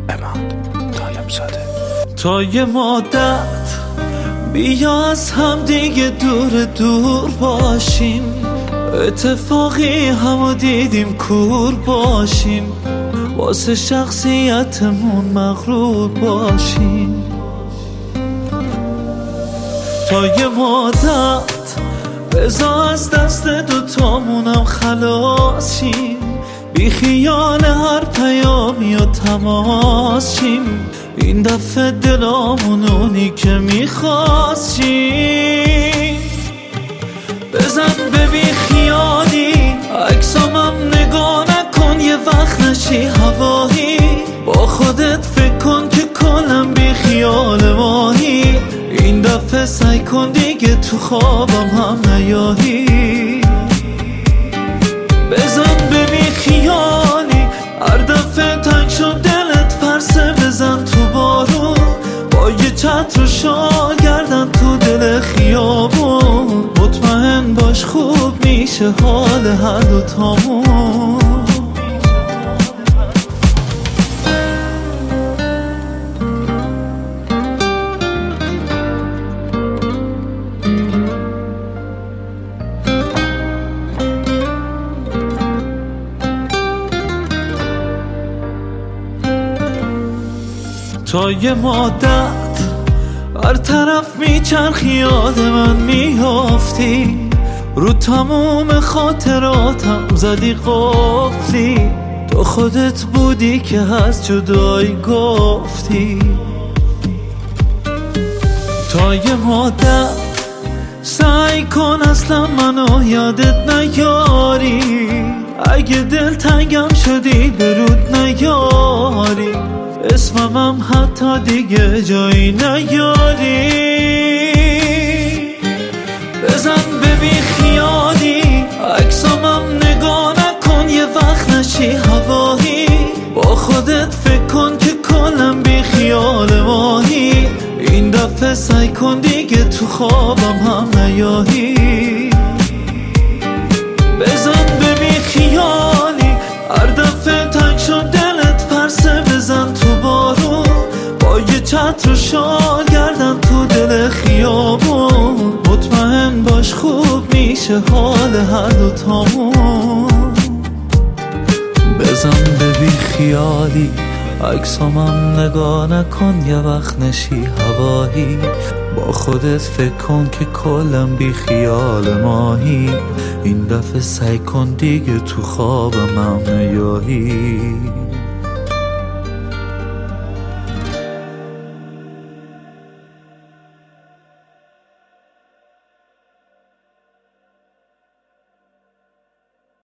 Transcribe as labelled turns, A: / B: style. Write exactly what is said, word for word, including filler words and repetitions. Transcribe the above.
A: اماد طالبزاده.
B: تا یه مدت بیا از هم دیگه دور دور باشیم، اتفاقی همو دیدیم کور باشیم، واسه شخصیتمون مغرور باشیم. تا یه مدت بذار از دست دوتامونم خلاصیم، بی خیال هر پیامی و تماسیم، این دفعه دلامون اونی که میخواستیم. بزن به بی خیالی عکسامم نگاه نکن، یه وقت نشی هوایی، با خودت فکر کن که کلم بی خیال ماهی، این دفعه سعی کن دیگه تو خوابم هم نیایی. بزن به بی خیالی هر دفعه تنگ شد دلت پرسه، بزن تو بارون با یه چتر و شال گردن تو دل خیابون، مطمئن باش خوب میشه حال هر دوتامون. تا یه مدت هر طرف میچرخی یاد من میافتی، رو تموم خاطراتم زدی قفلی، تو خودت بودی که از جدایی گفتی. تا یه مدت سعی کن اصلا منو یادت نیاری، اگه دل تنگم شدی برود نیاری، اسممم حتی دیگه جایی نیاری. بزن به بی خیالی عکسامم نگاه نکن، یه وقت نشی هوایی، با خودت فکر کن که کلم بی خیال ماهی، این دفعه سعی کن دیگه تو خوابم هم نیایی. بزن به بی خیالی هر دفعه تنگ شد دلت پرسه، بزن تو بارون با یه چتر و شال گردن تو دل خیابون، مطمئن باش خوب میشه حال هر دوتامون. بزن به بی خیالی عکسامم نگاه نکن، یه وقت نشی هوایی، با خودت فکر کن که کلم بی خیال ماهی، این دفعه سعی کن دیگه تو خوابم هم نیایی.